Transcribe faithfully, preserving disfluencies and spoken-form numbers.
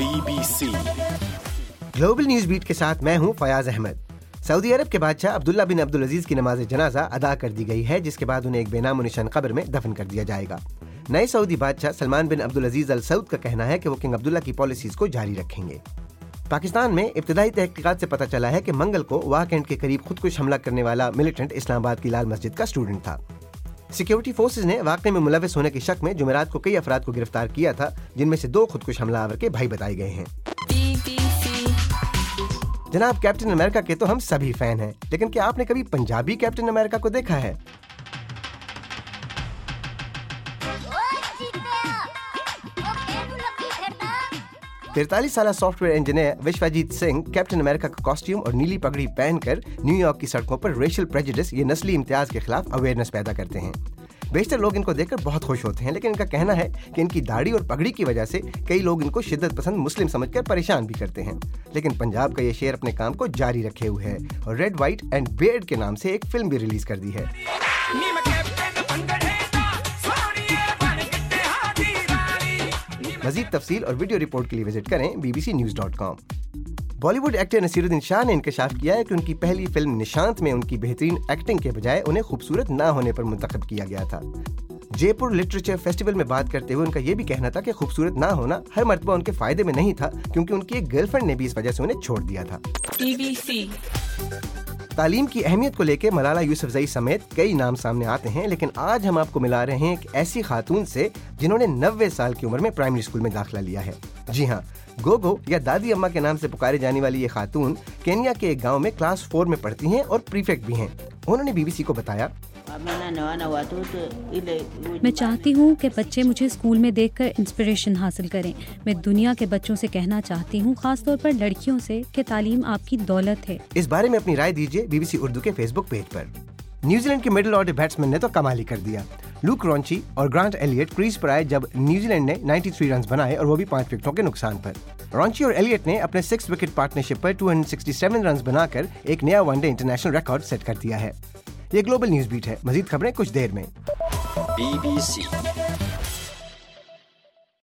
BBC global news beat के साथ मैं हूं फयाज अहमद। सऊदी अरब के बादशाह अब्दुल्ला बिन अब्दुल अजीज की नमाज जनाजा अदा कर दी गई है, जिसके बाद उन्हें एक बेनाम निशान कब्र में दफन कर दिया जाएगा। नए सऊदी बादशाह सलमान बिन अब्दुल अजीज अल सऊद का कहना है कि वो किंग अब्दुल्ला की पॉलिसीज को जारी रखेंगे। पाकिस्तान में इब्तिदाई तहकीकात से पता चला है कि मंगल को वाह कैंट के करीब खुदकुश हमला करने वाला मिलिटेंट इस्लामाबाद की लाल मस्जिद का स्टूडेंट था। सिक्योरिटी फोर्सेज ने वाकये में मुलविस होने के शक में जुमेरात को कई अफराद को गिरफ्तार किया था, जिनमें से दो खुदकुश हमलावर के भाई बताए गए हैं। जनाब, कैप्टन अमेरिका के तो हम सभी फैन हैं, लेकिन क्या आपने कभी पंजाबी कैप्टन अमेरिका को देखा है? तिरतालीस साल software engineer Vishwajeet Singh captain America का कॉस्ट्यूम और नीली पगड़ी पहनकर न्यूयॉर्क की सड़कों पर रेशियल प्रेजुडिस ये नस्ली इम्तियाज के खिलाफ अवेयरनेस पैदा करते हैं। बेशतर लोग इनको देखकर बहुत खुश होते हैं, लेकिन इनका कहना है कि इनकी दाढ़ी और पगड़ी की वजह से कई लोग इनको शिद्दत पसंद मुस्लिम समझकर परेशान भी करते हैं। लेकिन पंजाब का ये शेर अपने काम को जारी रखे हुए है और रेड व्हाइट एंड बियर्ड के नाम से एक फिल्म भी रिलीज कर दी है। मजीद तफसील और वीडियो रिपोर्ट के लिए विजिट करें B B C news dot com. Bollywood actor Naseeruddin Shah ने इंकशाफ किया है कि उनकी पहली फिल्म निशांत में उनकी बेहतरीन एक्टिंग के बजाय उन्हें खूबसूरत ना होने पर मुंतखब किया गया था। जयपुर लिटरेचर फेस्टिवल में बात करते हुए उनका ये भी कहना था कि खूबसूरत ना होना हर मर्तबा उनके फायदे में नहीं था, क्योंकि उनकी एक गर्लफ्रेंड ने भी इस वजह से उन्हें छोड़ दिया था। बीबीसी तालीम की अहमियत को लेकर मलाला यूसुफजई समेत कई नाम सामने आते हैं, लेकिन आज हम आपको मिला रहे हैं एक ऐसी खातून से जिन्होंने नब्बे साल की उम्र में प्राइमरी स्कूल में दाखिला लिया है। जी हाँ, गोगो या दादी अम्मा के नाम से पुकारे जाने वाली ये खातून केन्या के एक गांव में क्लास फोर में पढ़ती हैं और प्रीफेक्ट भी हैं। उन्होंने बीबीसी को बताया, मैं चाहती हूँ कि बच्चे मुझे स्कूल में देखकर इंस्पिरेशन हासिल करें। मैं दुनिया के बच्चों से कहना चाहती हूँ, खासतौर पर लड़कियों से, कि तालीम आपकी दौलत है। इस बारे में अपनी राय दीजिए बीबीसी उर्दू के फेसबुक पेज पर। न्यूजीलैंड के मिडिल ऑर्डर बैट्समैन ने तो कमाल ही कर दिया। लूक रॉन्ची और ग्रांट एलियट क्रीज पर आए जब न्यूजीलैंड ने तिरानवे रन बनाए, और वो भी पांच विकेटों के नुकसान पर। रॉन्ची और एलियट ने अपने सिक्स विकेट पार्टनरशिप पर दो सौ सरसठ रन बनाकर एक नया वनडे इंटरनेशनल रिकॉर्ड सेट कर दिया है। ये ग्लोबल न्यूज बीट है। मजीद खबरें कुछ देर में। बीबीसी